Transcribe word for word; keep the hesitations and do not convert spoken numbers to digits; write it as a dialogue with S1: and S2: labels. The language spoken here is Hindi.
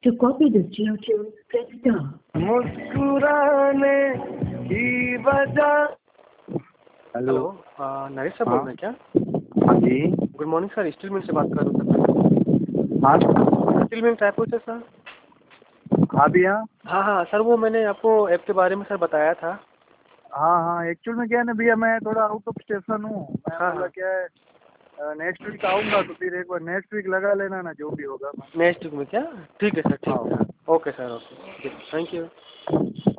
S1: To copy this geo tune, press star.
S2: मुस्कुराने की वजह।
S3: हेलो,
S4: हाँ नरेश सर बोल रहे हैं क्या?
S3: हाँ जी।
S4: Good morning sir, steel mill से बात कर रहा हूँ
S3: हाँ
S4: सर। स्टील मिल रायपुर से सर।
S3: हाँ भैया।
S4: हाँ हाँ सर, वो मैंने आपको ऐप के बारे में सर बताया था।
S3: हाँ हाँ, एक्चुअल में क्या है ना भैया, मैं थोड़ा आउट ऑफ स्टेशन हूँ। मैं
S4: हाँ
S3: बोला
S4: हाँ
S3: क्या है, नेक्स्ट वीक आऊँगा तो फिर एक बार नेक्स्ट वीक लगा लेना ना, जो भी होगा।
S4: नेक्स्ट वीक में क्या? ठीक है सर, ठीक है। Okay sir, okay, thank you.